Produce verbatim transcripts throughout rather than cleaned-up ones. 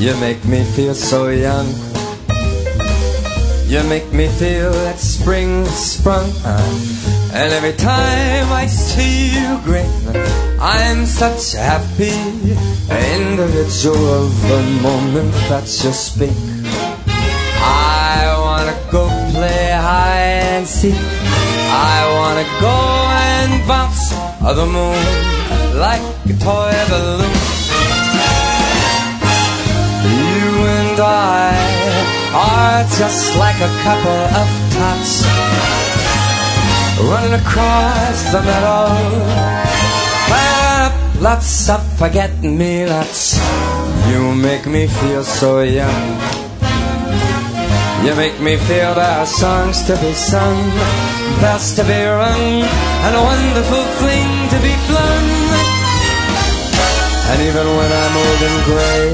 You make me feel so young. You make me feel that spring sprung. And every time I see you grin, I'm such a happy individual. The moment that you speak, I wanna go play hide and seek. I wanna go and bounce the moon like a toy balloon. You and I are just like a couple of tots running across the meadow, playing up lots of forget-me-nots. You make me feel so young. You make me feel there are songs to be sung, bells to be rung, and a wonderful fling to be flung. And even when I'm old and grey,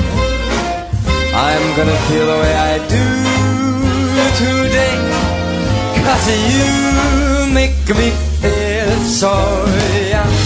I'm gonna feel the way I do today, 'cause you make me feel so young.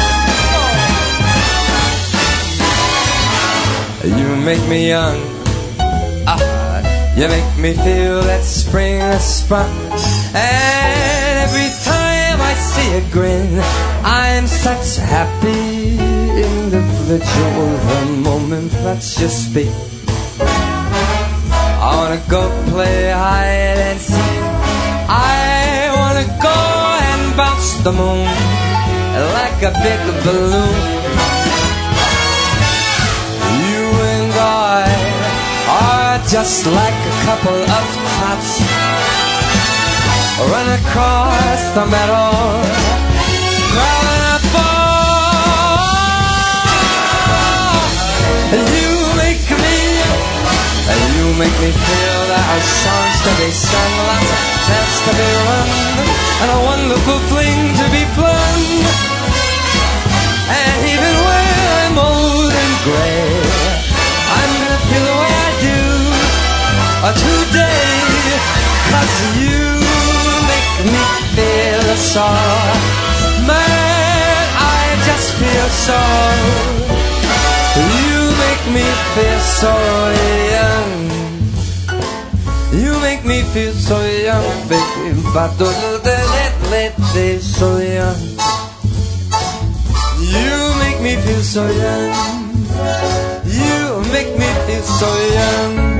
You make me young. Ah, you make me feel that spring has sprung. And every time I see a grin, I'm such a happy individual. The moment that you speak, I wanna go play hide and seek. I wanna go and bounce the moon like a big balloon. You and I are just like a couple of tots run across the meadow, growling up ball. You make me, you make me feel there are songs to be sung, lots of bells to be rung, and a wonderful fling to be flung. And even when I'm old and grey, I'm gonna feel the way I do today, 'cause you make me feel so. Man, I just feel so. You make me feel so young. You make me feel so young, baby. But so young. You make me feel so young. You make me feel so young.